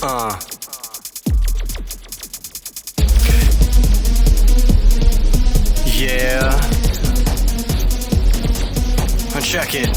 Yeah. Check it.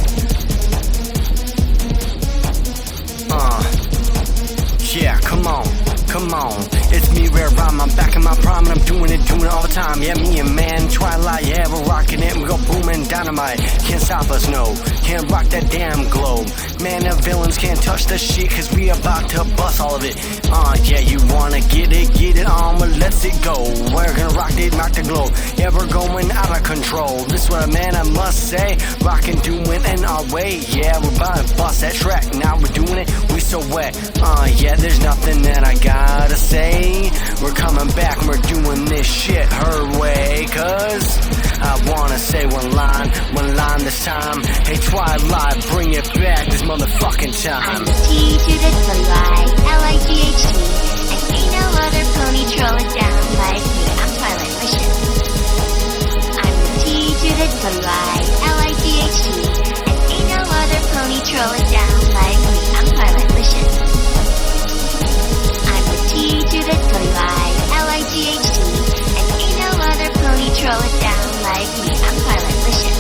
Yeah, come on. It's me, Rare Rhyme. I'm back in my prime and I'm doing it all the time. Yeah, me and man, Twilight, yeah, we're rocking it. We go booming dynamite. Can't stop us, no. Can't rock that damn globe. Man, the villains can't touch the shit, cause we about to bust all of it. Yeah, you wanna get it on, well, let's it go. We're gonna rock the globe. Yeah, we're going out of control. This what a man I must say. Rockin', doing in our way. Yeah, we're about to bust that track. Now we're doing it, we so wet. Yeah, there's nothing that I gotta say. We're coming back, we're doing this shit her way. Cause I wanna say one line this time. Hey Twilight, bring it back this motherfucking time. I'm the T to the Twilight, L-I-G-H-T. And ain't no other pony trolling down like me. I'm Twilight Mission. I'm the T to the Twilight, L-I-G-H-T. And ain't no other pony trolling down like me. I'm Twilight Mission. I'm the T to the Twilight, L-I-G-H-T. And ain't no other pony trolling down like me. I'm Twilight Mission.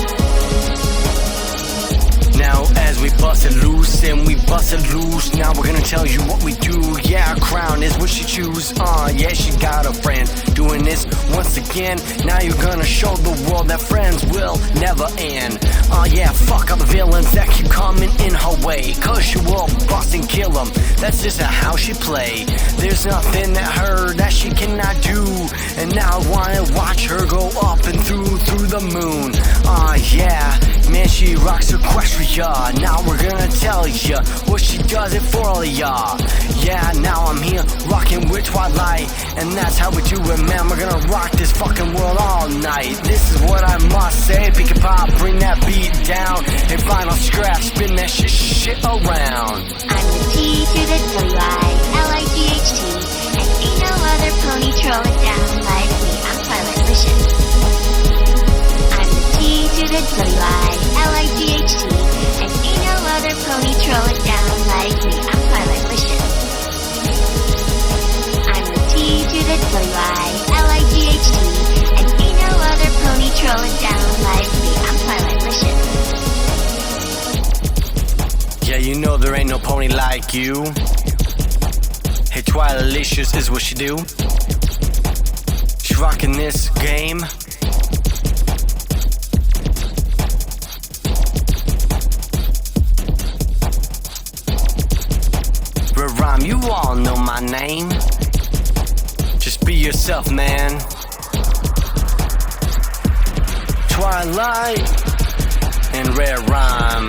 Now as we bust it loose and we bust it loose, now we're gonna tell you what we do. Yeah, our crown is what she choose. Yeah, she got a friend doing this once again. Now you're gonna show the world that friends will never end. Yeah, fuck all the villains that keep coming in her way, cause she will bust and kill them. That's just how she play. There's nothing that she cannot do. And now I wanna watch her go up and through the moon. Yeah, man, she rocks Equestria. Now we're gonna tell ya what she does it for all of y'all. Yeah, now I'm here rocking with Twilight, and that's how we do it, man. We're gonna rock this fucking world all night. This is what I must say. Pick a pop, bring that beat down, and vinyl scratch, spin that shit around. I'm the T to the Twilight, L-I-G-H-T. And ain't no other pony trolling down like me. I'm Twilight Mission. I'm the T to the Twilight, L-I-G-H-T. And ain't no other pony trolling down like me. I'm Twilight Mission. I'm the T to the Twilight, L-I-G-H-T. And ain't no other pony trolling down like me. I'm Twilight Mission. Yeah, you know there ain't no pony like you. Hey, Twilicious is what she do. She's rocking this game. Rare Rhyme, you all know my name. Just be yourself, man. Twilight and Rare Rhyme.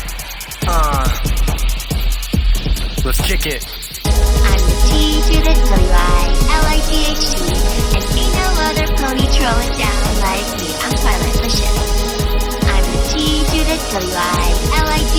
Let's kick it. I'm the T to the Twilight, L-I-G-H-T. And ain't no other pony trolling down like me. I'm Twilight Mission. I'm the T to the Twilight, L-I-G-H-T.